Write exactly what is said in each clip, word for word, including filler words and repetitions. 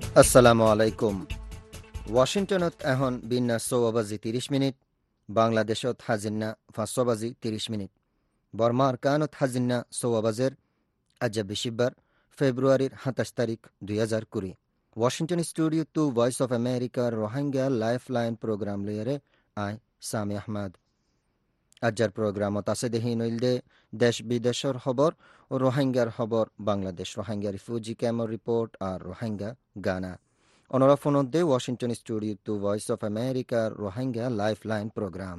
আসসালামু আলাইকুম। ওয়াশিংটনত এখন বিন্যা ছয় বাজি ত্রিশ মিনিট, বাংলাদেশত হাজিন্না পাঁচ বাজি ত্রিশ মিনিট, বর্মার কানত হাজিন্না ছয় বাজের। আজ বিশিবার ফেব্রুয়ারির সাতাশ তারিখ দুই হাজার কুড়ি। Washington studio to voice of আমেরিকার রোহিঙ্গা লাইফ লাইন প্রোগ্রাম লইয়ারে আই সামি আহমদ। আজ্জার প্রোগ্রামত আছে দেহি নইলদে দেশ বিদেশের খবর ও রোহিঙ্গার খবর, বাংলাদেশ রোহিঙ্গা রিফিউজি ক্যাম্পর রিপোর্ট আর রোহিঙ্গা গানা। অনরা ফোনদে Washington studio to voice of আমেরিকার রোহিঙ্গা লাইফ লাইন প্রোগ্রাম।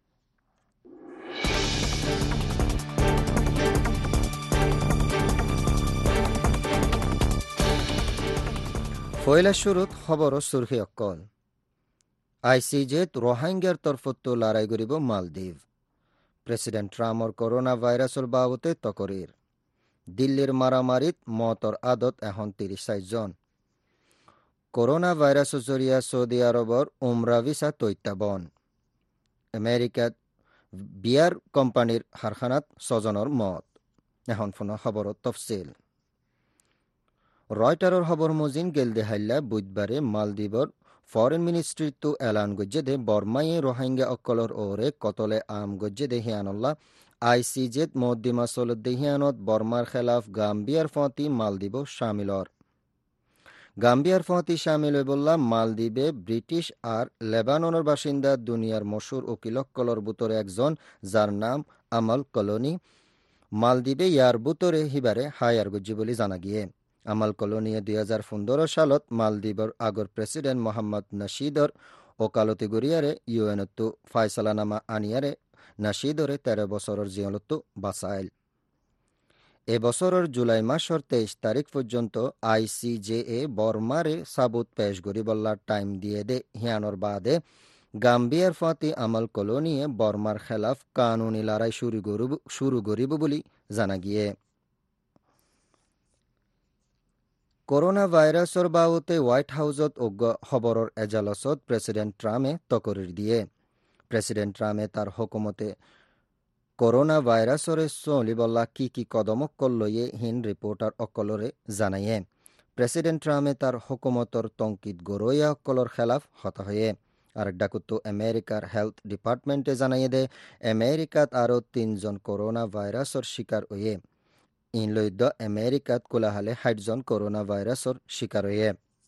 ফয়লা শুরুত খবর ও সুরখি অক্কল। আইসিজেত রোহিঙ্গার তরফত লড়াই করিব মালদ্বীপ। প্রেসিডেন্ট ট্রাম্পর করোনা ভাইরাসের বাবতে তকরির। দিল্লির মারামারিত মতর আদত এখন তিরিশ জন। করোনা ভাইরাস জরিয়া সৌদি আরবর উমরা ভিসা তৈত্যাবন। আমেরিকাত বিয়ার কোম্পানির কারখানাত ছজনের মত। এখন ফোন খবর তফসিল। রয়টারের খবর মজিন গেল দেহাইল্লা বুধবারে মালদ্বীপর ফরেন মিনিস্ট্রি তো এলান গজ্জে দে বর্মায়ে রোহিঙ্গা অকলর ওরে কতলে আম গজ্জে দে হিয়ানল্লাহ আইসিজেত মদ্দিমা সলদ দেহিয়ানত বর্মার খেলাফ গাম্বিয়ার ফতি মালদ্বীপ শামিলর। গাম্বিয়ার ফতি শামিল বললা মালদ্বীপে ব্রিটিশ আর লেবাননের বাসিন্দা দুনিয়ার মশুর উকিলকলর বুতরে একজন, যার নাম আমল কলোনি। মালদ্বীপে ইয়ার বুতরে হিবারে হায়ার গজ্জি বলে জানা গিয়ে। আমাল কলোনিয়ে দুই হাজার পনেরো সালত মালদ্বীপর আগর প্রেসিডেন্ট মোহাম্মদ নাশিদর ওকালতি গরিয়ারে ইউএনতো ফায়সালানামা আনিয়ারে নাশিদরে তেরো বছরের জিয়লতো বাসাইল। এ বছরের জুলাই মাসের তেইশ তারিখ পর্যন্ত আইসিজেএ বর্মারে সাবুত পেশ গরিবল্লার টাইম দিয়ে দে হিয়ানোর বাদে গাম্বিয়ার ফাতি আমল কলোনিয়ে বর্মার খেলাফ কানুনি লড়াই শুরু করিব বলে জানা গিয়ে। করোনা ভাইরাসর বাবতে হোয়াইট হাউসত অজ্ঞ খবরের এজালসত প্রেসিডেন্ট ট্রাম্পে তকরির দিয়ে। প্রেসিডেন্ট ট্রাম্পে তার হুকুমতে করোনা ভাইরাসরে চলিবল্লা কি কি কদমক লইয়ে হিন রিপোর্টার অকলরে জানাইয়ে। প্রেসিডেন্ট ট্রাম্পে তার হুকুমতর তঙ্কিত গরইয়া অকলর খেলাফ হত হয়ে। আর ডাকুতো আমেরিকার হেলথ ডিপার্টমেন্টে জানাইয়ে দে আমেরিকাত আরও তিনজন করোনা ভাইরাসর শিকার হয়ে। ইনলৈদ্য আমেরিকাত কোলাহালে ষাটজন করোনা ভাইরাসর শিকার হয়ে।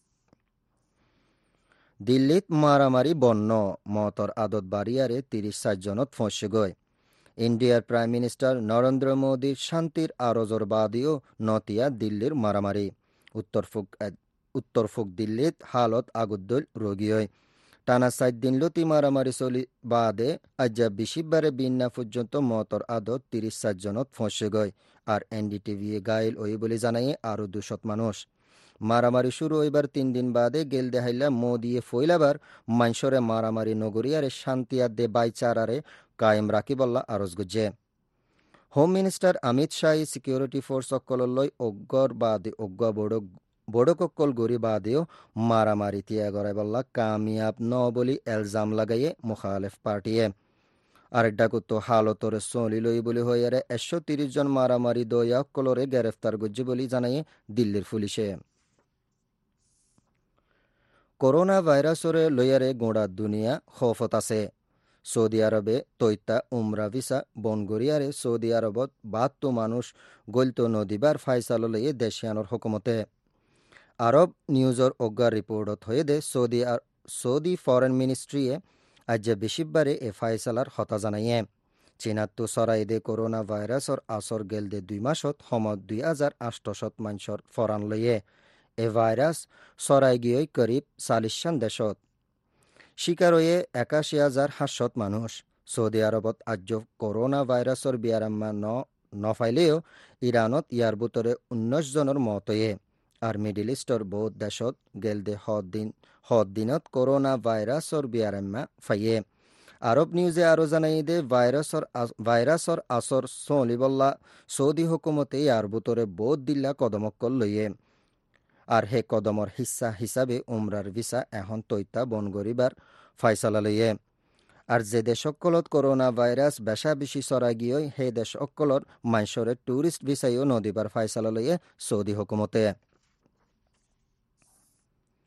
দিল্লিত মারামারি বন্য মতর আদত বাড়িয়ারে তিরিশ সাতজনত ফসে গয়। ইন্ডিয়ার প্রাইম মিনিস্টার নরেন্দ্র মোদীর শান্তির আরজর বাদিও নতিয়া দিল্লির মারামারি। উত্তর ফুক উত্তর ফুক দিল্লিত হালত আগুদ্দল রোগী হয়। টানা সাত দিন লতি মারামারি চলি বাদে আজ বিশিবারে বিন্না পর্যন্ত মতর আদত তিরিশ সাতজনত ফসে গয়। আর এনডিটিভি গাইল ওই বলে জানাই আরও দুশত মানুষ। মারামারি শুরু হইবার তিন দিন বাদে গেল দেহাইলা মোদিয়ে ফইলাবার মাইসরে মারামারি নগরিয়ারে শান্তিয়ার দে বাইচারারে কায়েম রাখিবল্লা আরজ গুজে। Home minister Amit Shah security force অকললৈ অজ্ঞর বাদে অজ্ঞ বড় বড়কল গরি বাদেও মারামারি তিয়া গড়াই বল্লা কামিয়াব ন বলি এলজাম লাগাইয়ে মুখালেফ পার্টিয়ে। আরেকটা করতো হালতরে চলি লই বলি হইয়ারে একশো তিরিশ জন মারামারি দয়া অকলরে গ্রেফতার গজ্জি বলি জানাইয়ে দিল্লির পুলিশে। করোনা ভাইরাসরে লইয়ারে গোড়া দুনিয়া খফত আছে। সৌদি আরবে তৈতা উমরা ভিসা বনগরিয়ারে সৌদি আরবত বাহাত্তর মানুষ গলত নদীবার ফাইসাল লইয়ে দেশিয়ানোর হুকুমতে। আরব নিউজর অজ্ঞা রিপোর্টত হয়ে দে সৌদি সৌদি ফরেন মিনিস্ট্রিয়ে আজ বেশিবারে এ ফাইসালার হতা জানাইয়ে। চীনাত্তু সরাই দে করোনা ভাইরাসর আসর গেল দে দুই মাসত সমত দুই হাজার আষ্টশত মানসর ফরান লইয়ে। এ ভাইরাস সরাই গিয়ে করিব চালিশান দেশত। শিকার হয়ে একাশি হাজার সাতশত মানুষ। সৌদি আরবত আজ করোনা ভাইরাসর বিয়ারাম্মা ন নফাইলেও ইরানত ইয়ার বুতরে উনিশ জনের মত হয়ে। আর মিডিল ইস্টর বহুত দেশত গেল দে হদ দিন হদ দিনত করোনা ভাইরাসর বিয়ারাম্মা ফাইয়ে। আরব নিউজে আরও জানাই দে ভাইরাসর ভাইরাসর আসর সলিবল্লা সৌদি হুকুমতে ইয়ার বুতরে বহুত দিল্লা কদমক্কল লইয়ে। আর হে কদমর হিস্সা হিসাবে উমরার ভিসা এখন তৈতা বন গরিবার ফাইসালা লইয়ে। আর যে দেশ অকলত করোনা ভাইরাস বেশা বেশি চড়াই গিয়ে সেই দেশ অকলর মাইসরে টুরিস্ট ভিসাইও নদীবার ফাইসালা লইয়ে সৌদি হুকুমতে।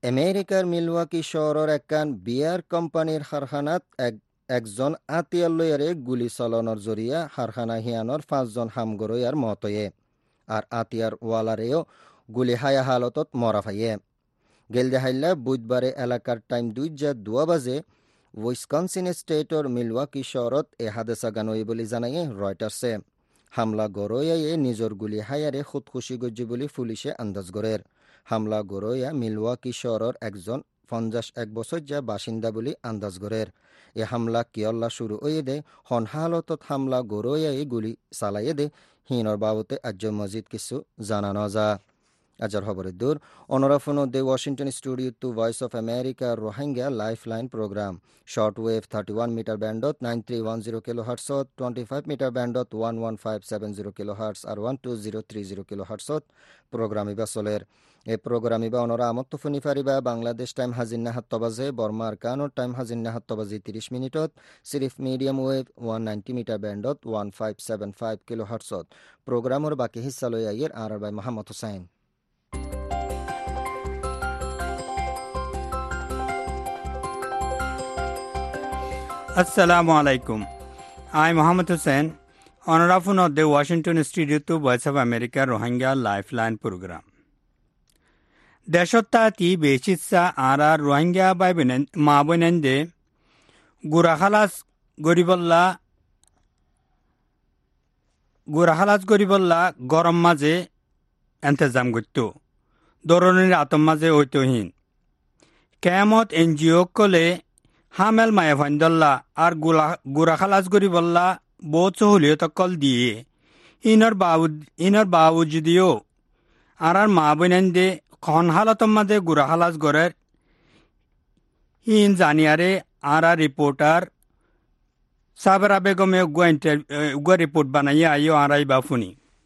আমেরিকার মিলওয়াকি শহরের একখান বিয়ার কোম্পানির কারখানাত এক একজন আতিয়ার লয়ারে গুলি চালনার জরিয়া কারখানা হিয়ানোর পাঁচজন হামগরইয়ার মতয়ে আর আতিয়ার ওয়ালারেও গুলি হায়া হালতত মরা ফাইয়ে গেলদে হাইল্লা বুধবারে এলাকার টাইম দুই যা দুয়া বাজে উইসকনসিন স্টেটর মিলওয়াকি শহরত এ হাদেসা গানই বলে জানাইয়ে রয়টার্সে হামলা গরয়ায়ে নিজর গুলি হায়ারে খুদকুশি গজ্জি বলে পুলিশে আন্দাজ গরের হামলা গরয়া মিলওয়াকি শহরের একজন পঞ্চাশ এক বছর যা বাসিন্দা বলে আন্দাজ গরের এ হামলা কিয়ল্লা শুরু হয়ে দে হন হালতত হামলা গরয়ায়ে গুলি চালাইয়ে দে হিনর বাবতে আজ্য মজিদ কিছু জানানো যা আজার খবরের দূর অনরাফন দে Washington studio to voice of America Rohingya life line programme short wave thirty one metre ব্যান্ডত nine three one zero kilo হার্টসত টোয়েন্টি ফাইভ মিটার ব্যান্ডত one one five seven zero kilo hertz আর one two zero three zero kilo হার্টসত programme ইবা চলের এই programme ইবা অনরা আমত্ত ফুনি ফারিবা বাংলাদেশ টাইম হাজিন হাত্ত বাজে বর্মার কানোর টাইম হাজিন হাত্ত বাজে তিরিশ মিনিটত সিরিফ medium wave one ninety metre ব্যান্ডত one five seven five kilo হার্টসত প্রোগ্রামের বাকি হিস্সা লই আইয়ের আর বাই Mohammad Hussain. Assalamu alaikum. I'm Muhammad Hussain, honorable of the Washington Studio to Voice of America Rohingya Lifeline Program. দেশত্যাতি বেশিসা আরা রোহিঙ্গা বাই মা বোনেন্দে গুরাখালাস গরিবল্লা গুরাখালাস গরিবল্লা গরম মাঝে এন্তেজাম করত দরনের আতম মাঝে ঐতহীন কেয়ামত এনজিও কলে হামেল মায়ে ফাইন্দল্লা আর গুড়া খালাস গরি বললা বহুত সহলিয়ত কল দিয়ে ইনর বাবু ইনর বাবু যদিও আর আর মা বইনেন দে খন হালতম মাঝে গুড়া খালাস গড়ের ইন জানিয়ারে আর আর রিপোর্টার সাবরা বেগমে উগুয়া রিপোর্ট বানাইয়া আইও আর আই বাফুনি।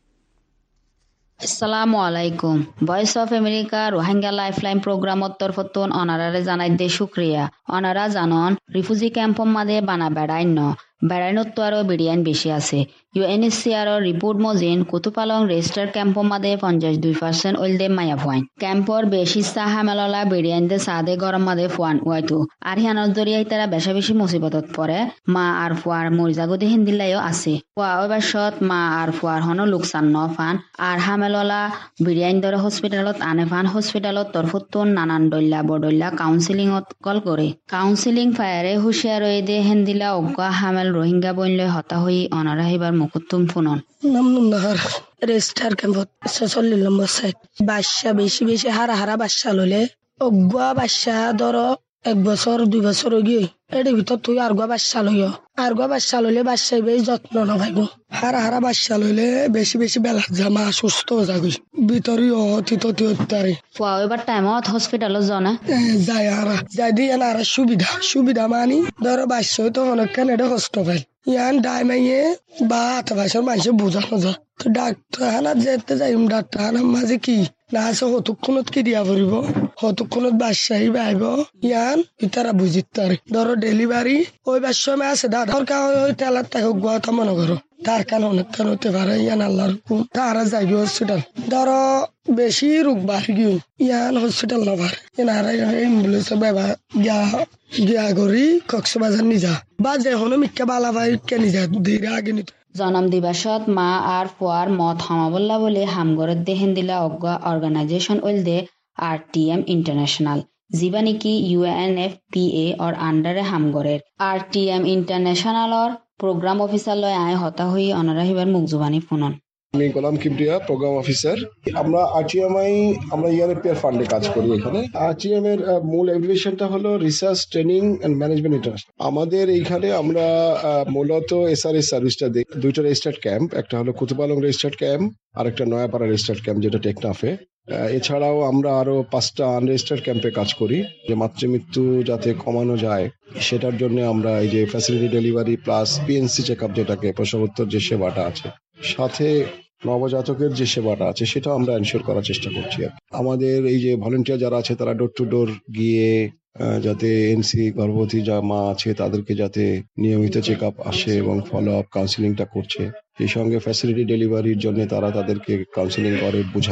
আসসালামু আলাইকুম। Voice of America Rohingya lifeline প্রোগ্রামত তরফতুন অনারারে জানাই দে শুক্রিয়া। অনারা জানন রিফিউজি ক্যাম্পর মাঝে বানা বেড়াইন ন বেড়াইনত আরও বিরিয়ান বেশি আছে। ইউএনএইচসিআর রিপোর্ট মজিন কুতুপালং রেজিস্টার ক্যাম্পর মাঝে পঞ্চাশ দুই পার্সেন্ট ওইল দে মায়া ফুয়াইন ক্যাম্পর বেশি চাহা মেললা বিরিয়ান দে সাদে গরম মাঝে ফুয়ান ওয়াইতু আর হিয়ানোর জরিয়াই তারা বেশা বেশি মুসিবতত পরে মা আর ফুয়ার মরিজাগতি হিন্দিল্লাইও আছে ফুয়া অবাসত মা আর ফুয়ার হন লোকসান ন ফান আর হামেললা বিরিয়ান দরে হসপিটালত আনে ফান হসপিটালত তরফতুন নানান দল্লা বদল্লা কাউন্সিলিংত কল করে কাউন্সিলিং ফায়ারে হুশিয়ার হয়ে দে হেন্দিলা অজ্ঞা হামেল রোহিঙ্গা বইলে হতা হই অনারা হিবার মুকুত্তুম ফুনন নামনুন্নাহার রেজিস্টার ক্যাম্পত ছচল্লিশ নম্বর সাইট বাচ্চা বেশি বেশি হারা হারা বাচ্চা ললে অগুয়া বাচ্চা ধর এক বছর দুই বছর গিয়ে এর ভিতর তুই আর গুয়া বাচ্চা লইয় আর গুয়া বাচ্চা লইলে বাচ্চা বেশ যত্ন না ভাইব হারা হারা বাচ্চা লইলে বেশি বেশি বেলা জামা সুস্থ যাগি ভিতরে অতীত অতীতারে ফুয়া এবার টাইমত হসপিটালত জনা যায় হারা যাই দিয়ে আর সুবিধা সুবিধা মানি ধরো বাচ্চা তো অনেকখান এটা কষ্ট পাই ইয়ান ডাইমাইয়ে বা আট বছর মানুষে বোঝানো যায় তো ডাক্তার হানা যেতে যাই ডাক্তার হানার মাঝে কি না আছে হতুক্ষণত কি দিয়া পড়িব হতুক্ষণত বাচ্চাই বাইব ইয়ান ইতারা বুঝিত তারে ধরো ডেলিভারি ওই বাচ্চা আছে দাদার কা ওই তেলার তাকে গুয়াতা মনে করো তার কান অনেক কান হতে পারে ইয়ান আল্লাহর হুকুম তারা যাইবে হসপিটাল ধরো বেশি রোগ বাড়ি গিয়ে ইয়ান হসপিটাল না পারে এনারা অ্যাম্বুলেন্স ব্যবহার গিয়া গিয়া করি কক্সবাজার নিজা বা যে হনো মিক্কা বালা ভাই কে নিজা ধীরে আগে নিত জনম দিবসত মা আর ফুয়ার মত হামাবল্লা বলে হামগরের দেহেন দিলা অজ্ঞা অর্গানাইজেশন ওইল দে আর টি এম ইন্টারন্যাশনাল জিবা নাকি ইউএনএফপিএ অর আন্ডারে হামগরের আর টি এম ইন্টারন্যাশনালর প্রোগ্রাম অফিসার লয় আয় হতা হই অনারা হিবার মুখজুবানি ফোনন। আমি গোলাম কিবরিয়া প্রোগ্রাম অফিসার। আমরা আরটিএমআই আমরা ইউরোপিয়ান ফান্ডে কাজ করি এখানে। আরটিএম এর মূল এভিয়েশনটা হলো research training and management international. আমাদের এইখানে আমরা মূলত এসআরএস সার্ভিসটা দিই। দুইটা রেজিস্টার্ড ক্যাম্প, একটা হলো কুতুপালং রেজিস্টার্ড ক্যাম্প আর একটা নয়াপাড়া রেজিস্টার্ড ক্যাম্প যেটা টেকনাফে। এছাড়াও আমরা আরো পাঁচটা আনরেজিস্টার্ড ক্যাম্পে কাজ করি যে মাতৃমৃত্যু যাতে কমানো যায় সেটার জন্য আমরা এই যে facility delivery plus PNC check up যেটাকে প্রসবোত্তর যে সেবাটা আছে সাথে নবজাতকের যে সেবাটা আছে সেটা আমরা এনশিওর করার চেষ্টা করছি। আমাদের এই যে ভলেন্টিয়ার যারা আছে তারা ডোর টু ডোর গিয়ে যাতে এনসি গর্ভবতী যা মা আছে তাদেরকে যাতে নিয়মিত চেক আপ আসে এবং ফলো আপ কাউন্সিলিংটা করছে। সেই সঙ্গে ফ্যাসিলিটি ডেলিভারির জন্য তারা তাদেরকে কাউন্সিলিং করে বোঝায়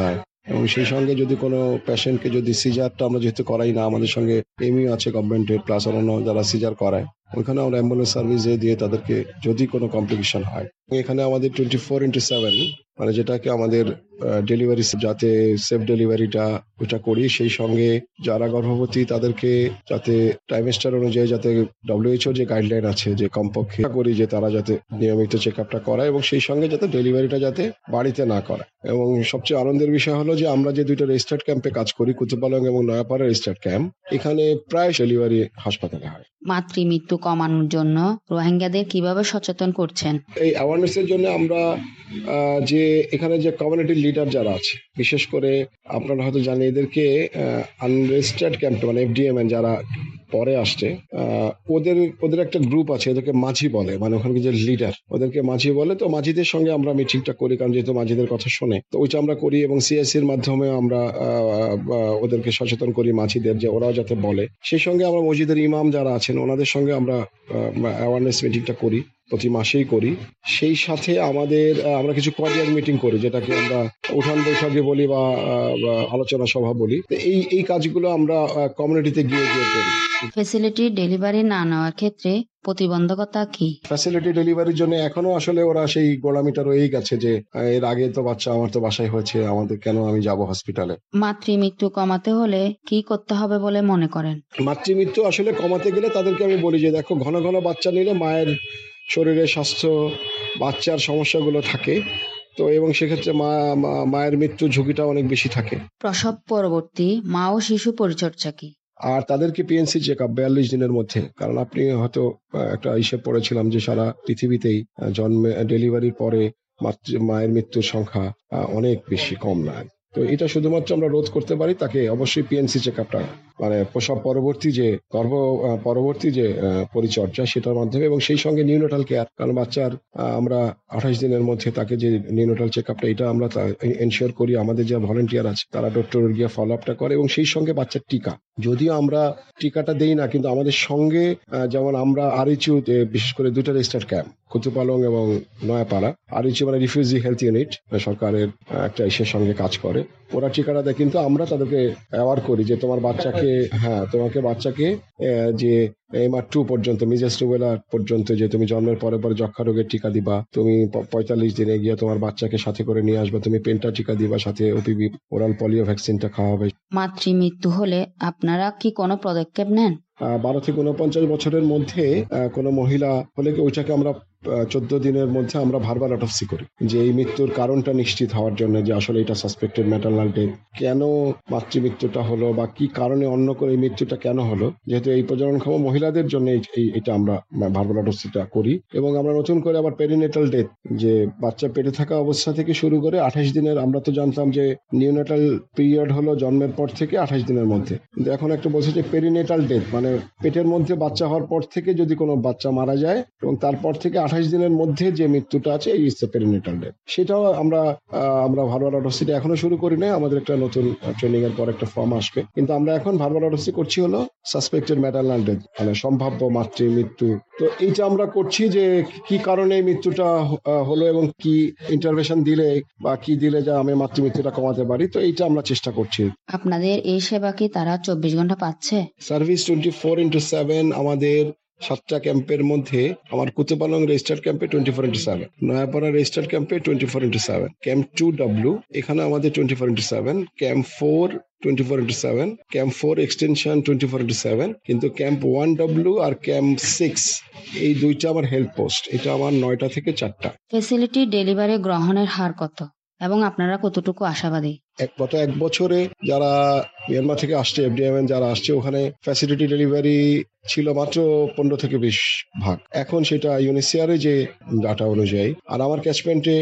এবং সেই সঙ্গে যদি কোনো পেশেন্টকে যদি সিজারটা আমরা যেহেতু করাই না, আমাদের সঙ্গে এমইউ আছে গভর্নমেন্টের, প্লাস অন্যান্য যারা সিজার করায়, ওইখানে আমরা অ্যাম্বুলেন্স সার্ভিস দিয়ে তাদেরকে যদি কোনো কমপ্লিকেশন হয়, এখানে আমাদের টোয়েন্টি ফোর ইন্টু সেভেন মানে যেটাকে আমাদের ডেলিভারি যাতে সেফ ডেলিভারিটা ওইটা করি, সেই সঙ্গে যারা গর্ভবতী তাদেরকে যাতে টাইমেস্টার অনুযায়ী যাতে ডব্লিউএইচও যে গাইডলাইন আছে যে কমপক্ষে করি যে তারা যাতে নিয়মিত চেক আপটা করায় এবং সেই সঙ্গে যাতে ডেলিভারিটা যাতে বাড়িতে না করে। এবং সবচেয়ে আনন্দের বিষয় হলো যে আমরা যে দুইটা রেজিস্টার্ড ক্যাম্পে কাজ করি, কুতুপালং এবং নয়াপাড়া রেজিস্টার্ড ক্যাম্প, এখানে প্রায় ডেলিভারি হাসপাতালে হয়। মাতৃমৃত্যু কমানোর জন্য রোহিঙ্গাদের কিভাবে সচেতন করছেন? এই অ্যাওয়ারনেস এর জন্য আমরা যে এখানে যে কমিউনিটি লিডার যারা আছে, বিশেষ করে আপনারা হয়তো জানেন এদেরকে আনরেজিস্টার্ড ক্যাম্পে মানে এফডিএমএন যারা পরে আসছে, ওদের ওদের একটা গ্রুপ আছে, ওদেরকে মাঝি বলে, মানে ওখানে যে লিডার ওদেরকে মাঝি বলে। তো মাঝিদের সঙ্গে আমরা মিটিংটা করি, কারণ যেহেতু মাঝিদের কথা শোনে, তো ওইটা আমরা করি এবং সিএসসির মাধ্যমে আমরা ওদেরকে সচেতন করি মাঝিদের, যে ওরাও যাতে বলে। সেই সঙ্গে আমরা মসজিদের ইমাম যারা আছেন ওনাদের সঙ্গে আমরা অ্যাওয়ারনেস মিটিংটা করি, প্রতি মাসেই করি। সেই সাথে আমাদের আমরা কিছু কোয়ার্ডিয়ার মিটিং করি, যেটাকে আমরা উঠান বৈঠকে বলি বা আলোচনা সভা বলি। এই এই কাজগুলো আমরা কমিউনিটিতে গিয়ে গিয়ে করি। ফ্যাসিলিটি ডেলিভারি না নেওয়ার ক্ষেত্রে প্রতিবন্ধকতা কি? ফ্যাসিলিটি ডেলিভারির জন্য এখনো আসলে ওরা সেই গোলামিটা রয়েই গেছে যে এর আগে তো বাচ্চা আমার তো বাসায় হয়েছে, আমাদের কেন আমি যাব হসপিটালে। মাতৃমৃত্যু কমাতে হলে কি করতে হবে বলে মনে করেন? মাতৃমৃত্যু আসলে কমাতে গেলে তাদেরকে আমি বলি যে দেখো, ঘন ঘন বাচ্চা নিলে মায়ের শরীরে স্বাস্থ্য বাচ্চার সমস্যাগুলো থাকে, তো এবং সেক্ষেত্রে মা মায়ের মৃত্যু ঝুঁকিটা অনেক বেশি থাকে। প্রসব পরবর্তী মা ও শিশু পরিচর্যা কি? আর তাদেরকে পিএনসি চেক আপ বিয়াল্লিশ দিনের মধ্যে, কারণ আপনি হয়তো একটা হিসেব পড়েছিলাম যে সারা পৃথিবীতেই জন্মে ডেলিভারির পরে মায়ের মৃত্যুর সংখ্যা অনেক বেশি, কম নয়। তো এটা শুধুমাত্র আমরা রোধ করতে পারি তাকে অবশ্যই পিএনসি চেক আপটা মানে প্রসব পরবর্তী যে গর্ভ পরবর্তী যে পরিচর্যা সেটার মাধ্যমে, এবং সেই সঙ্গে নিউনেটাল কেয়ার, কারণ বাচ্চার আমরা আঠাশ দিনের মধ্যে তাকে যে নিউনেটাল চেক আপটা এটা আমরা এনশিওর করি, আমাদের যে ভলেন্টিয়ার আছে তারা ডক্টর গিয়ে ফলো আপটা করে, এবং সেই সঙ্গে বাচ্চার টিকা, যদিও আমরা টিকাটা দেই না কিন্তু আমাদের সঙ্গে যেমন আমরা আরইচু বিশেষ করে দুটো রেজিস্টার্ড ক্যাম্প কুতুপালং এবং নয়াপাড়া, আরইচু মানে রিফিউজি হেলথ ইউনিট সরকারের একটা ইসের সঙ্গে কাজ করে, ওরা টিকাটা দেয়, কিন্তু আমরা তাদেরকে অ্যাওয়ার করি যে তোমার বাচ্চাকে হ্যাঁ তোমাকে বাচ্চাকে যে এমআর টু পর্যন্ত মিজেস রুবেলা পর্যন্ত যে তুমি জন্মের পরে পরে যক্ষা রোগের টিকা দিবা, তুমি পঁয়তাল্লিশ দিনে গিয়ে তোমার বাচ্চাকে সাথে করে নিয়ে আসবে, তুমি পেন্টা টিকা দিবা, সাথে ওপিভি ওরাল পোলিও ভ্যাকসিনটা খাওয়াবে। মাতৃমৃত্যু হলে আপনারা কি কোনো পদক্ষেপ নেন? বারো থেকে উনপঞ্চাশ বছরের মধ্যে কোনো মহিলা হলে ওইটাকে আমরা চোদ্দ দিনের মধ্যে আমরা ভার্বাল অটোপসি করি, যে এই মৃত্যুর কারণটা নিশ্চিত হওয়ার জন্য, যে আসলে এটা সাসপেক্টেড ম্যাটারনাল ডেথ, কেন মাতৃমৃত্যুটা হলো বা কি কারণে অন্য করে এই মৃত্যুটা কেন হলো। যেহেতু এই প্রজননক্ষম মহিলাদের জন্য এটা আমরা ভার্বাল অটোপসিটা করি, এবং আমরা নতুন করে আবার পেরিনেটাল ডেথ, যে বাচ্চা পেটে থাকা অবস্থা থেকে শুরু করে আঠাশ দিনের, আমরা তো জানতাম যে নিউনেটাল পিরিয়ড হলো জন্মের পর থেকে আঠাশ দিনের মধ্যে, কিন্তু এখন একটা বলছে যে পেরিনেটাল ডেথ, মানে পেটের মধ্যে বাচ্চা হওয়ার পর থেকে যদি কোনো বাচ্চা মারা যায় এবং তারপর থেকে আঠাশ দিনের মধ্যে যে মৃত্যুটা আছে এই পেরিনেটাল ডেথ, সেটাও আমরা আমরা ভার্বাল অটোপসিটা এখনো শুরু করি নাই, আমাদের একটা নতুন ট্রেনিং এর পর একটা ফর্ম আসবে, কিন্তু আমরা এখন ভার্বাল অটোপসি করছি হলো সাসপেক্টেড ম্যাটারনাল ডেথ, মানে সম্ভাব্য মাতৃ মৃত্যু। তো এইটা আমরা করছি যে কি কারণে এই মৃত্যুটা হলো এবং কি ইন্টারভেনশন দিলে বা কি দিলে যা আমি মাতৃ মৃত্যুটা কমাতে পারি, তো এইটা আমরা চেষ্টা করছি। আপনাদের এই সেবা কি তারা চব্বিশ ঘন্টা পাচ্ছে? Service twenty four into seven আমাদের সাতটা ক্যাম্পের মধ্যে, আমার কুতুপালং রেজিস্টার্ড ক্যাম্পে twenty four into seven, Nayapara registered ক্যাম্পে twenty four into seven, camp two W এখানে আমাদের twenty four into seven, camp four twenty four into seven, camp four extension twenty four into seven, কিন্তু ক্যাম্প ওয়ান ডাব্লু আর camp six এই দুইটা আমার help post, এটা আমার নয়টা থেকে চারটা। ফ্যাসিলিটি ডেলিভারি গ্রহণের হার কত এবং আপনারা কতটুকু আশাবাদী? গত এক বছরে যারা মিয়ানমার থেকে আসছে এফডিএমএন যারা আসছে, ওখানে ফ্যাসিলিটি ডেলিভারি ছিল মাত্র পনেরো থেকে বিশ ভাগ, এখন সেটা ইউনিসিয়ারে যে ডাটা অনুযায়ী, আর আমার ক্যাচমেন্টে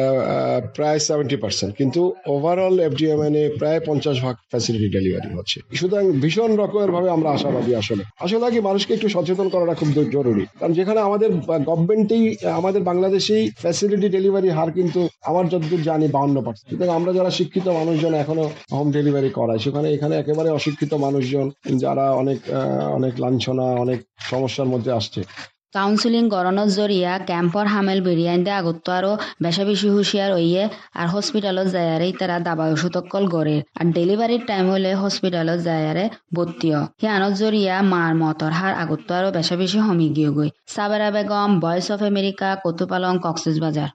প্রায় সেভেন্টি পার্সেন্ট, কিন্তু ওভারঅল এফডিএমএন এ প্রায় পঞ্চাশ ভাগ ফ্যাসিলিটি ডেলিভারি হচ্ছে। সুতরাং ভীষণ রকমের ভাবে আমরা আশাবাদী। আসলে আসলে কি মানুষকে একটু সচেতন করাটা খুব জরুরি, কারণ যেখানে আমাদের গভর্নমেন্টেই আমাদের বাংলাদেশেই ফ্যাসিলিটি ডেলিভারি হার কিন্তু আমার যতদূর জানি বাউন্ন পার্সেন্ট, সুতরাং আমরা যারা শিক্ষিত মানুষজন এখনো হোম ডেলিভারি করায়, সেখানে এখানে একেবারে অশিক্ষিত মানুষজন যারা অনেক অনেক লাঞ্ছনা অনেক সমস্যার মধ্যে আসছে, কাউন্সিলিং গড়নৰ জৰিয়া কেম্পৰ হামেল বিৰিয়ানি আগতো আৰু বেছি বেছি হুঁচিয়াৰ হৈয়ে আর হসপিটালত যায়ারে তারা দাবা ওষুধকল গড়ে আর ডেলিভারির টাইম হলে হসপিটালত যায়ারে ভর্তিও সিয়ানত জরিয়া মার মতর হার আগতো আরো বেশি বেশি হমি গিয়ে গই। Sabera Begum, voice of America, Kutupalong, Cox's Bazar.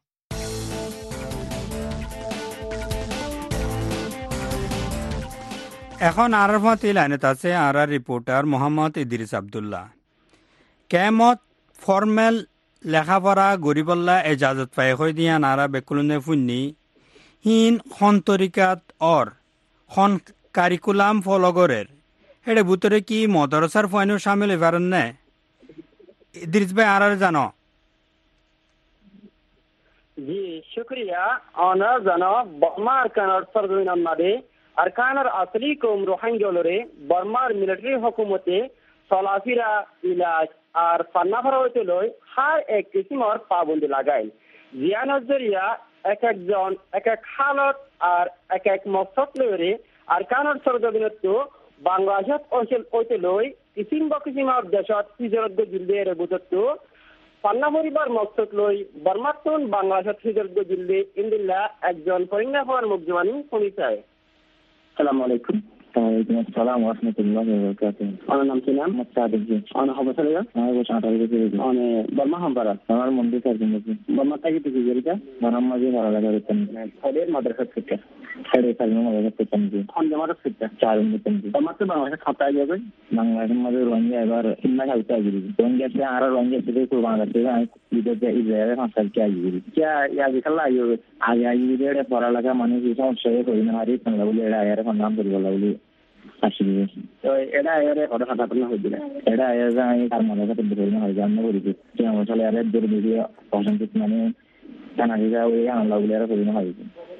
এখন আর ফাতি লাইনত আছে আর রিপোর্টার মোহাম্মদ ইদ্রিস আব্দুল্লাহ। কেমত ফর্মেল লেখাপড়া গরিবল্লা এজাজত পাই হয়ে দিয়া নারা বেকুলনে ফুন্নি হিন খন তরিকাত অর খন কারিকুলাম ফলগরের হেডে বুতরে কি মদরসার ফাইনও সামিল এবারেন নে ইদ্রিস ভাই আর জানো? জি শুক্রিয়া। অনার জানো বর্মা আরকানার সরজমিনার মাদে আরকানার আসলি কম রোহিঙ্গলরে বর্মার মিলিটারি হুকুমতে চলাফিরা ইলাজ আর ফান্নাফারা হইতে লই হার এক কিসিমর পাবন্দি লাগাইল। জিয়ানোর জরিয়া এক একজন এক এক হালত আর এক এক মকসদ লইরে আরকানার সরজমিনত বাংলাদেশত অঞ্চল হইতে লই কিসিম বা কিসিমর দেশত হিজরত জিলদে বুঝত পান্না পরিবার মকসদ লই বর্মাতুন বাংলাদেশত হিজরত জিলদে ইন্দিল্লা একজন পরিণা হওয়ার মুখজমানি শুনিছায়। আসসালামু আলাইকুম। ওয়ালাইকুম আসসালাম ওয়া রাহমাতুল্লাহি ওয়া বারাকাতুহু। আমার নাম কি নাম? মুস্তাদিক জি। অন হবে চলে যা। আমি বসে আটা দিতে দিই। অনে বর্মা হামপারা। আমার মন্দির কাছে দিই। বর্মা তাকি থেকে গেরিটা বর্মা মাঝে ভালো লাগা রতন। ফদের মাদ্রাসা থেকে। ফদে কালমে মাদ্রাসা থেকে দিই। অন জামাত থেকে চার মিনিট দিই। বর্মা তো বাংলাদেশে খাতা যাবে। বাংলাদেশের মাঝে রোহিঙ্গা এবার ইন্না খাইতে আসবে। রোহিঙ্গা আর রোহিঙ্গা থেকে তো বাংলাদেশে আমি বিদেশে ইসরায়েলে ফাঁসাল কে আসবে। কি আগে খেলা আইও আগে আইবে রে পড়ালেখা মানে কি সমস্যা হই না হারি বাংলা বলে এরা এর নাম বলি বলা বলি আসলে তো এটা এরে কথা কথা না হই দিলে এটা এর আমি তার মনে কথা বলি না হয় জানো বলি যে আমার চলে আরে দূর দিকে পছন্দ মানে জানা যায় ওই আনলা বলে এর করি না হয়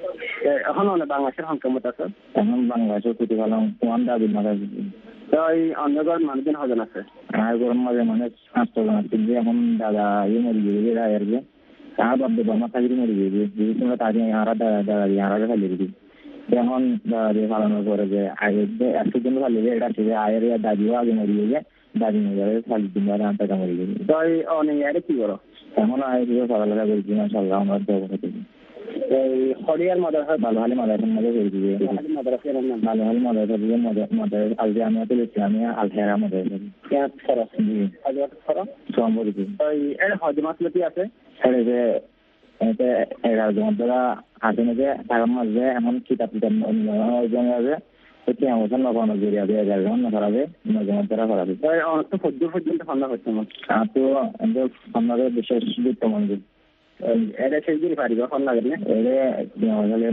এখন অনেক বাংলাদেশের সংকট আছে এখন বাংলাদেশের প্রতি ভালো ওয়ান দাবি না তো এই অন্যগর মানুষজন হজন আছে আর গরম মাঝে মানে স্বাস্থ্য কিন্তু এখন দাদা ইয়ে মরি গিয়ে এরা এর যে তার বাদে বর্মা থাকি মরি গিয়ে যদি তোমরা তাকে আরা দাদা দাদা আরা খালি দিবি যেমন পালন করে যে আগে একশো জন খালি এটা আছে যে আয়ের দাদিও আগে মরি গিয়ে দাদি মরে খালি দিন টাকা মরি গিয়ে তো এই অনেক আরে কি করো এখন আয় দিয়ে পড়ালেখা করছি মাশাআল্লাহ আমরা দেবো এই হরিয়ার মাদ্রাসা ভালো ভালো মাদ্রাসার মধ্যে করে দিবে মাদ্রাসার নাম ভালো ভালো মাদ্রাসা দিয়ে মাদ্রাসা আলজে আমি তো আমি আলহেরা মাদ্রাসা কেন খরচ দিয়ে হাজার খরচ সম্পর্ক ওই এর হজমাতলতি আছে ছেড়ে যে এতে এগারো জন দ্বারা হাতে যে টাকার মাঝে এমন কিতাব কিতাব আছে হচ্ছে আমার নবান্ন জড়িয়ে দেওয়া যাবে অন্য করাবে নজমার দ্বারা করাবে অনেক তো সদ্য পর্যন্ত ঠান্ডা হচ্ছে আমার তো আমাদের আপনাদের বিশেষ গুরুত্ব মন্দির এটা শেষ দিকে পারি কখন লাগে না এটা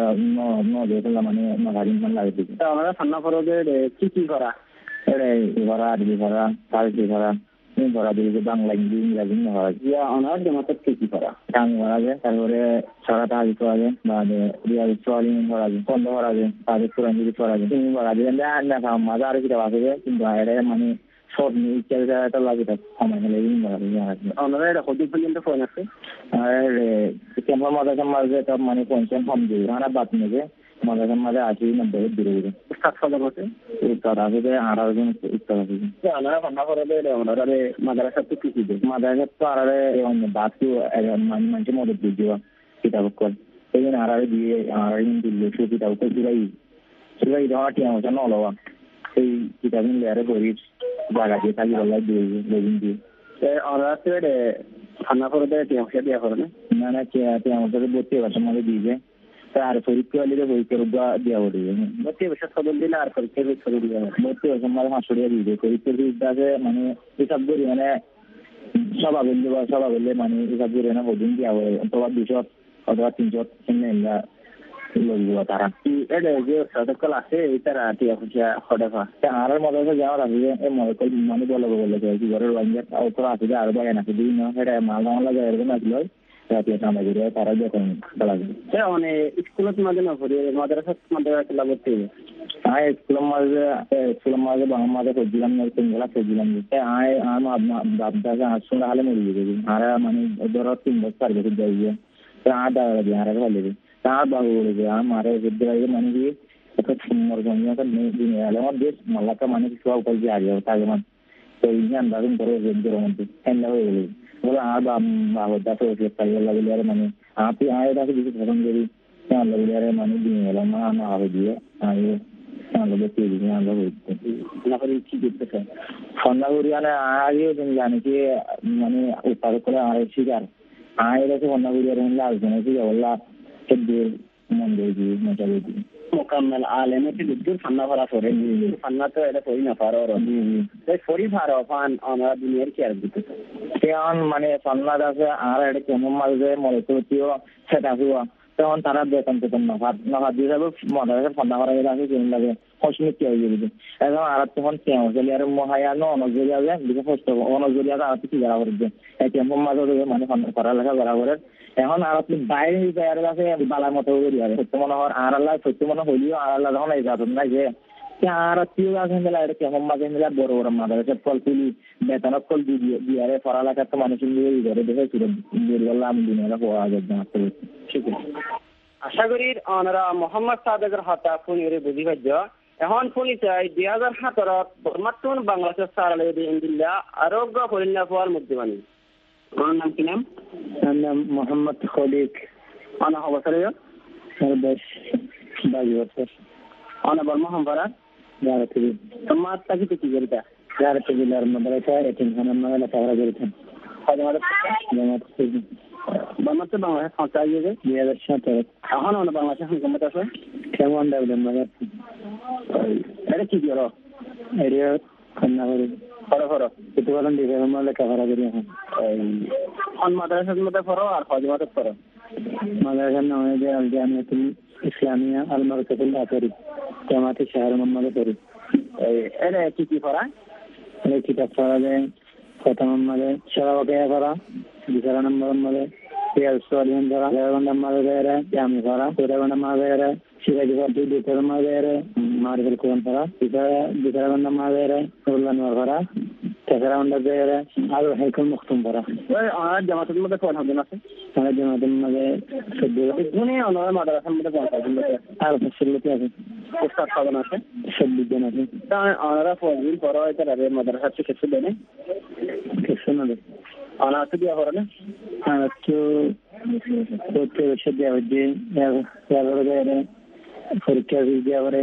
মনে মানে মাঝারি মান লাগে দিকে তা আমরা ঠান্ডা খরচে কি কি করা এটা করা আরবি করা ফার্সি করা করা দিকে বাংলা ইংরেজি করা ইয়া অনার জমাতে কি কি করা গান করা যায় তারপরে সারাটা হাজি করা যায় বা রিয়াল ট্রলিং করা যায় বন্ধ করা যায় তাদের কোরআন যদি করা যায় তুমি করা যায় না মজা আর কিটা আছে কিন্তু এটা মানে সব নিয়ে জায়গাটা লাগে সময় হলে ওনারা এটা হদি পর্যন্ত ফোন আছে আর ক্যাম্পার মাদ্রাসার মাঝে সব মানে পঞ্চাশ কম দিয়ে ওনারা বাদ নেবে মাদ্রাসার মাঝে আশি নব্বই দূরে দূরে সাত সাল বসে উত্তর আছে আঠারো জন উত্তর আছে ওনারা রান্না করে ওনারা মাদ্রাসা তো কিছু দেয় মাদ্রাসা তো আড়ারে বাকি মানুষের মদত দিয়ে দেওয়া কিতাব করে এই জন্য আড়ারে দিয়ে আড়াই দিলে সে কিতাব করে চুরাই চুরাই দেওয়া ঠিক আছে নলওয়া সেই কিতাব নিলে আরে গরিব জায়গা দিয়ে থাকি বলা দিয়ে দিয়ে ওরা তো রান্না করে দেয় টিয়ামসা দেওয়া করে না না না টিয়ামসা ভর্তি বছর মধ্যে দিয়ে আর পরীক্ষা হলে পরীক্ষার দেওয়া পড়বে ভর্তি বছর সদর দিলে আর পরীক্ষার সদর দিয়ে ভর্তি বছর মাঝে পাঁচশো টাকা দিয়ে দেয় পরীক্ষার ফিসটা আছে মানে হিসাব করি মানে সভা বললে বা সভা বললে মানে হিসাব করি না ওদিন দেওয়া হয় অথবা দুশো অথবা তিনশো কিনে তারা এটা যে সতর্কল আছে তারা টিয়া খুশিয়া হঠাৎ আর মধ্যে যাওয়ার আছে মানে বলে বলে কি ঘরের ওপর আছে যে আরো বাগান আছে বিভিন্ন সেটা মাল মামলা যায় এরকম আসলে তারা যখন খেলা যায় মানে স্কুলের মাঝে না করি মাদ্রাসা মাদ্রাসা খেলা করতে হবে আয় স্কুলের মাঝে স্কুলের মাঝে বাংলা মাঝে করছিলাম তিনবেলা করছিলাম আয় আমার বাপদাকে আর সঙ্গে হালে মরে গেছে আর মানে ধরো তিন বছর চার বছর যাইবে আর দাঁড়া যাবে আর ভালো তার বাবু বলেছে আমার বিদ্যালয়ে মানে কি একটা সুন্দর জমি একটা মেয়ে আমার দেশ মাল্লাকা মানে সব উপায় দিয়ে আগে তাকে মানে তো ইয়ান দারুন করে জেন্দ্র মধ্যে এন্ড হয়ে গেল বলে আর বাম বাবা তো যে পাইয়া লাগলে আর মানে আপনি আয় দাকে কিছু ফোন করি তাহলে লাগলে আর মানে দিয়ে এলাম না না হবে দিয়ে আয় তাহলে দেখতে দিই না লাগবে না করে কি করতে ফন্নাগুড়িয়ানে আগে তুমি জানি কি মানে উপার করে আর শিকার আয় রেখে ফন্নাগুড়িয়ার লাজনে কি বললা সেদিন মন্দির দিয়ে মজা দিয়ে মোকাম্মল আলেমে কি দুধ ফান্না ভরা করে ফান্না তো এটা করি না পারো তাই ফরি ভারো ফান আমরা দুনিয়ার কি আর দিতে কেমন মানে ফান্না আছে আর এটা কেমন মাঝে মনে করছিও সেটা হুয়া তখন তারা বেতন পেতন না ভাত না ভাত দিয়ে যাবে মনে ফান্না ভরা গেলে আছে কেমন লাগে হসমিত হয়ে যাবে এখন আর তখন কেমন চলে আর মহায়ানো অনজরিয়া যায় বিশেষ কষ্ট অনজরিয়া আর কিছু যারা করবে এই কেমন মাঝে মানে ফান্না করা লেখা করা করে এখন আর আপনি বাইরে বাইরে কাছে বালার মতো করি আর সত্য মনে হয় আর আল্লাহ সত্য মনে হইলেও আর আল্লাহ যখন এই যাবেন না যে আর প্রিয় গাছ মেলা এটা কেমন মাঝে মেলা বড় বড় মাথা ফল তুলি বেতন ফল দিয়ে দিয়ে পড়ালেখা তো মানুষ নিয়ে ঘরে দেখে ছিল বললাম দিনের হওয়া যাবে ঠিক আছে আশা করি অনারা মোহাম্মদ সাদেকের হাতা ফোনের বুঝি ভাজ্য এখন ফোনি চাই দুই হাজার সতেরত বর্মাত্তন বাংলাদেশের সারালে ইন্দিল্লা আরোগ্য পরিণা হওয়ার মধ্যমানি ওনার নাম কি নাম নাম মোহাম্মদ খলিক অনা অবসরে বেশ বাইশ বছর অনা বর্মা হামপারা যারা থেকে তোমার তাকে কি করিতা যারা থেকে মাদ্রাসা এতিমখানা মাদ্রাসা চাকরা করেছেন জামাত বর্মাত্তন বাংলাদেশ সংস্থা গিয়ে দুই হাজার সতেরো এখন অনা বাংলাদেশের সংক্রমণ আছে কেমন ডাকলেন মাদার এটা কি করো এরিয়া খান্না করে ফরো ফরো একটু বলেন দিবে আমার লেখাপড়া করি এখন অন মাদ্রাসার মধ্যে ফরো আর হজ মাদত ফরো মাদ্রাসার নাম হয়ে যায় আল জামিয়াতুল ইসলামিয়া আল মারকাতুল আসারি জামাতে শহর মোহাম্মদে পড়ি এটা কি কি পড়া এই কিতাব পড়া যায় প্রথম নম্বরে সরাবাকে পড়া দ্বিতীয় নম্বর নম্বরে রিয়াজ সালিহিন পড়া তেরো নম্বরে বেরে জামি পড়া চৌদ্দ নম্বরে বেরে সিরাজি পড়া দ্বিতীয় নম্বরে বেরে মারিফুল কোরআন পড়া দ্বিতীয় নম্বরে বেরে নুরুল পড়া তেসরা নম্বর বেরে আর হেকুল মুখতুম পড়া আমার জামাতের মধ্যে কোন হবে না আমার জামাতের মধ্যে চোদ্দ উনি আমার মাদ্রাসার মধ্যে কোন হবে আর ফসিলিটি আছে উস্তাদ পাবেন আছে চব্বিশ জন আছে তা ওনারা ফজল পড়া এটা রে মাদ্রাসা থেকে কিছু দেনে কিছু না দেয় অনার্স দিয়া পড়া না আর তো করতে বসে দেওয়া হচ্ছে এগারো পরীক্ষা দেওয়া করে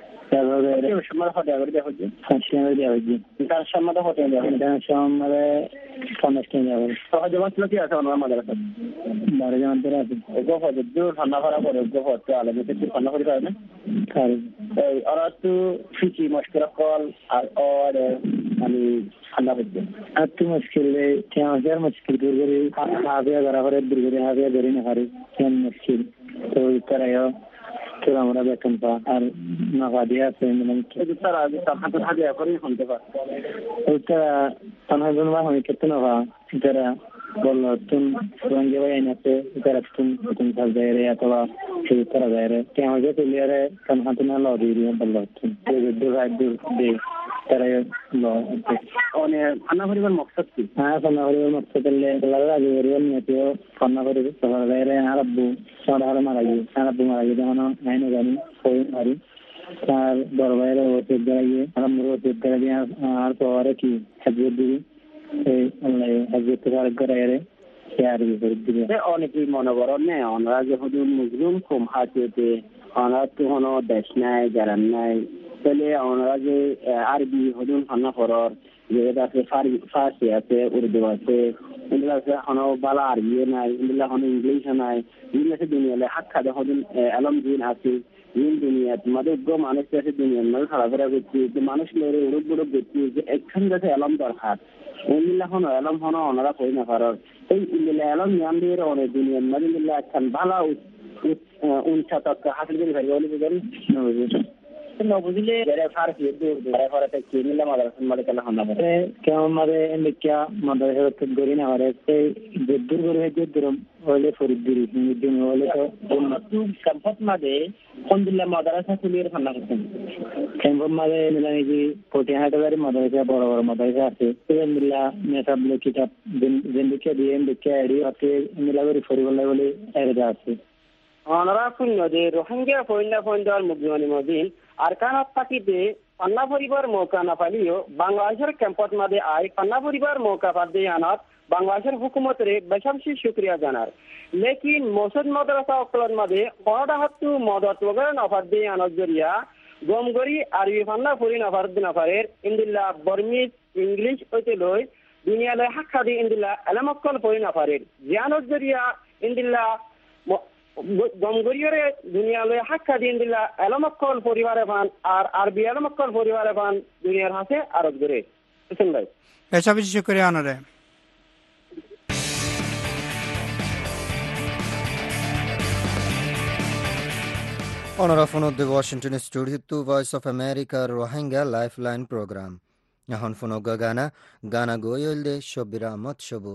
এগারো সময় হতে আগে দেওয়া হচ্ছে ফার্স্ট দেওয়া হচ্ছে তার সম্মত হতে দেওয়া ইন্টারনেট সম্বন্ধে পঞ্চাশ টাকা দেওয়া হবে সহজ জমা ছিল কি আছে ওনার মাদ্রাসা বারো জন ধরে আছে ওগো হতে দূর ঠান্ডা করা পরে ওগো হতে আলাদা কিছু ঠান্ডা করে পারে না কারণ এই ওরা তো ফিকি মশকরা কল আর আর মানে ঠান্ডা হচ্ছে আর তো মুশকিল কেমন মুশকিল দূর করে হাবিয়া করা করে দূর করে হাবিয়া ধরে না পারে কেন মুশকিল তো করাইও তোর আমরা বেতন পা আর নাফা দিয়ে আছে তার আগে তার হাতে হাতে করে শুনতে পারে ওটা তানহাজন বা আমি কেটে নাফা যারা বললো তুমি রঙে ভাই আইনাতে যারা তুমি তুমি কাজ দেয় অথবা শুরু করা যায় রে কেমন যে তুলিয়ারে তানহাতে না ল দিয়ে বললো তুমি দূর রাত দূর দিয়ে তারা ল অনেক ফান্না পরিবার মকসদ কি হ্যাঁ ফান্না পরিবার মকসদ হলে আগে পরিবার নিয়েও ফান্না পরিবার সবার বাইরে আর আব্বু সবার হারে মারা গিয়ে আর আব্বু মারা গিয়ে তখন আইনে জানি ওই মারি তার বড় ভাইয়ের ওষুধ দেওয়া গিয়ে আর আমার ওষুধ দেওয়া গিয়ে আর পরে কি হাজির দিবি এই হাজির থেকে আরেক করে এরে সে আর কি করে দিবে অনেকেই মনে করেন না ওনারা যখন মুসলিম কম হাতে ওনারা তো কোনো দেশ নাই জারান নাই তাহলে ওনারা যে আরবি হদুন ফান্না ফরর যেটা আছে ফার্সি আছে উর্দু আছে এগুলো আছে কোনো বালা আরবি নাই এগুলো কোনো ইংলিশ নাই এগুলো আছে দুনিয়ালে হাত খাদে হদুন আলম দিন আছে দিন দুনিয়া তোমাদের গো মানুষ আছে দুনিয়ার মধ্যে খারাপেরা করছি যে মানুষ লড়ে উড়ুক বুড়ুক করছি যে একখান কাছে আলম দরকার এগুলা হনো আলম হনো ওনারা কই না পারর এই এগুলা আলম নিয়ম দিয়ে অনেক দুনিয়ার মধ্যে এগুলা একখান ভালো উনশাতক হাসিল করে ফেলবে বলে বুঝেন না বুঝলে ফার্সি ধরে ফরাতে কি নিলাম মাদ্রাসা মানে কেন হামলা করে কেমন মারে এন্ডিকা মাদ্রাসা গরি না হরে এই দূর করে যে দূর হলে ফরিদপুরি দিন হলে তো ক্যাম্পাস মাঝে কোন দিল্লা মাদ্রাসা খুলিয়ে ফান্না করছেন ক্যাম্পাস মাঝে মিলাম এই যে কোটি হাজার মাদ্রাসা বড় বড় মাদ্রাসা আছে মিলা মেসাবলে কিতাব জেন্ডিকে দিয়ে এন্ডিকা এডি আছে মিলা করে ফরিবল্লা বলে এরা আছে ওনারা শূন্য যে রোহিঙ্গা ফৈন্যা ফৈন্যার মুসলিমানি মদিন আর কানাত পাতিতে পান্না পরিবার মৌকা না পালিও বাংলাদেশের ক্যাম্পত মাঝে আয় পান্না পরিবার মৌকা পাদ্দে আনাত বাংলাদেশের হুকুমতের বেশামসি শুক্রিয়া জানার লেকিন মসজিদ মাদ্রাসা অকলন মাঝে কোনটা হাতু মদত লগার নফাদ্দে আনাত জরিয়া গমগরি আরবি পান্না পরি নফারদ নফারের ইন্দিল্লা বর্মিজ ইংলিশ ঐতে লই দুনিয়ালে হাক্কা দি ইন্দিল্লা এলামক্কল পরি নফারের জিয়ানত জরিয়া ইন্দিল্লা গমগরিয়রে দুনিয়ালে হাক্কা দি ইন্দিল্লা এলামক্কল পরিবারে পান আর আরবি এলামক্কল পরিবারে পান দুনিয়ার হাসে আরব গরে বুঝছেন ভাই বেশা বেশি শুকরিয়া আনারে অনরা ফোনদ্দে Washington studio to voice of America Rohingya lifeline programme এখন ফোনগা গানা গানা গোয়েলদে শব্বির আহমদ শবু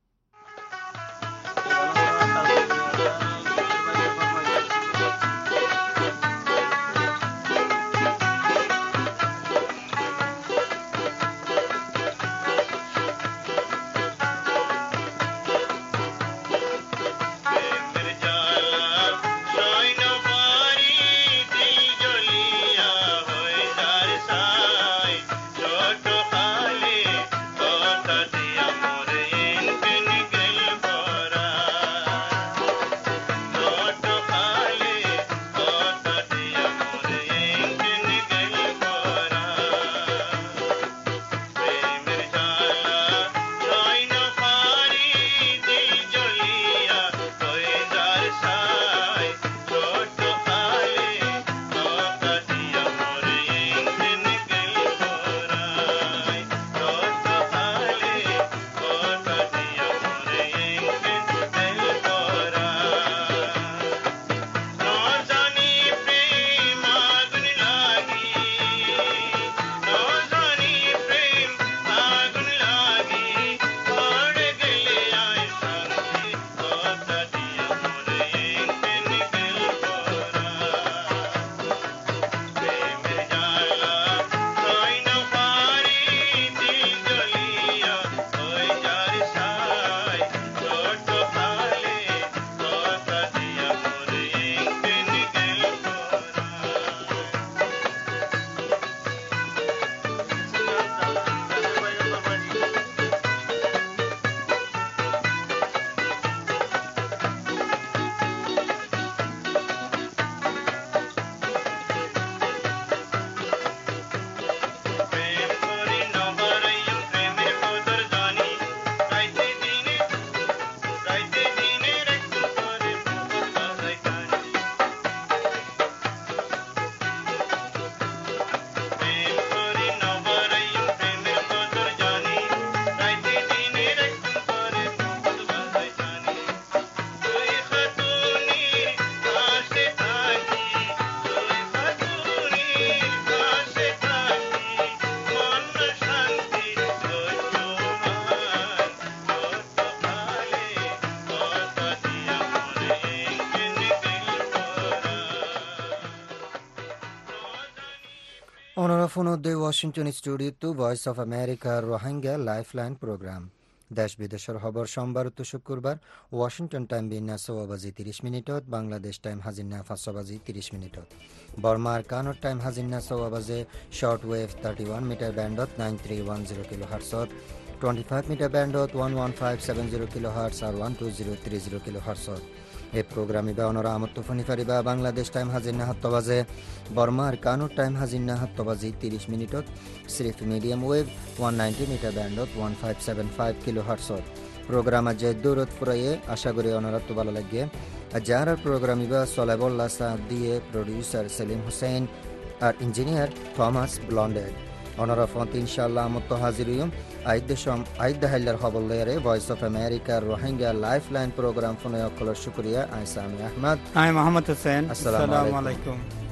ফোনদ্দে Washington studio to voice of America Rohingya lifeline programme দেশ বিদেশের খবর সোমবার তো শুক্রবার ওয়াশিংটন টাইম বিন্যা ছয় বাজি ত্রিশ মিনিটত বাংলাদেশ টাইম হাজিন্না পাঁচ বাজি ত্রিশ মিনিটত বর্মার কানোর টাইম হাজিন্না ছয় বাজে short wave thirty one metre ব্যান্ডত nine three one zero kilo হার্সত টোয়েন্টি ফাইভ মিটার ব্যান্ডত one one five seven zero kilo hertz আর one two zero three zero kilo হার্সত এই প্রোগ্রামে বেওনরা আমত ফোনি ফারিবা বাংলাদেশ টাইম হাজিন্না সাত বাজে বর্মার কানোর টাইম হাজিন্না সাত বাজি ত্রিশ মিনিটত সিরিফ medium wave one ninety metre ব্যান্ডত one five seven five kilo হার্সত প্রোগ্রাম যে দূরত পুরাইয়ে আশা করি অনারা তো ভালো লাগে যারা প্রোগ্রাম ইবা সলাইবুল্লাহ সাদ দিয়ে প্রডিউসার সেলিম হোসেন আর ইঞ্জিনিয়ার থমাস ব্লন্ডেড অনারা ফোন ইনশাআল্লাহ আমত হাজির হইম আইদেশম আইদাহাইলার খবর লয়ারে voice of America Rohingya lifeline programme ফোনে অকল শুকরিয়া আইসামি আহমদ আই মোহাম্মদ হোসেন আসসালামু আলাইকুম।